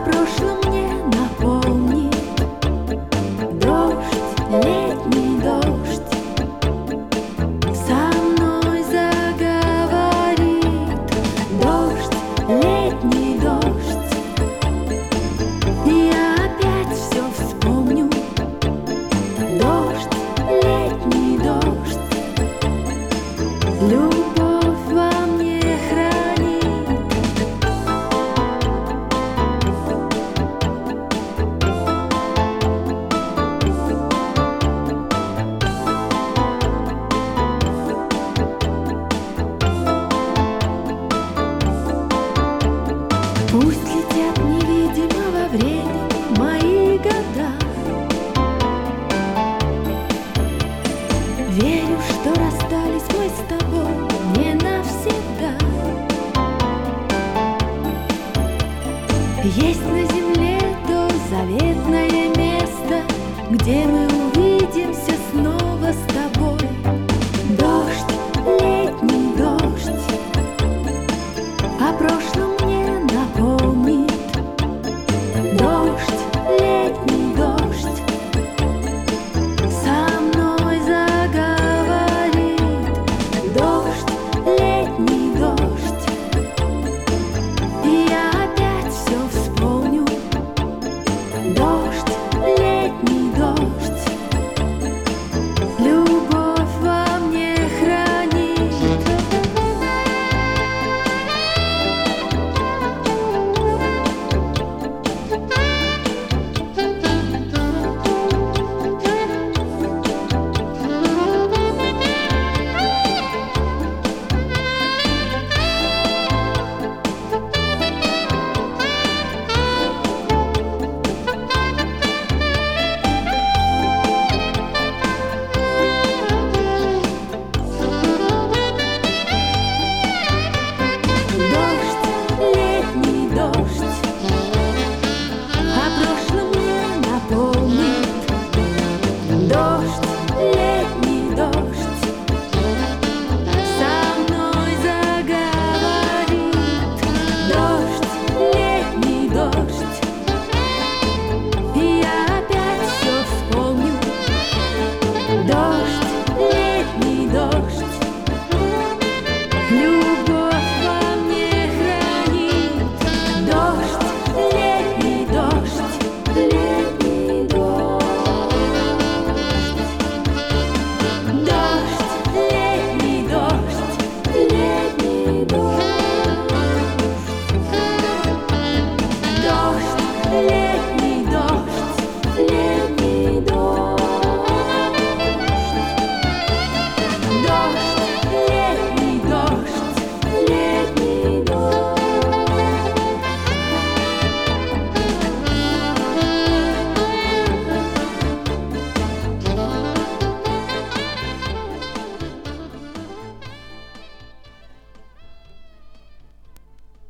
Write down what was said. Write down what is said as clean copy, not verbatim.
прошлом мне напомни. Дождь, летний дождь, со мной заговорит. Дождь, летний дождь, и я опять все вспомню. Дождь, летний дождь, любовь во мне хранит. Пусть летят невидимо во времени мои года. Верю, что расстались мы с тобой не навсегда. Есть на земле то заветное место, где мы увидимся снова с тобой.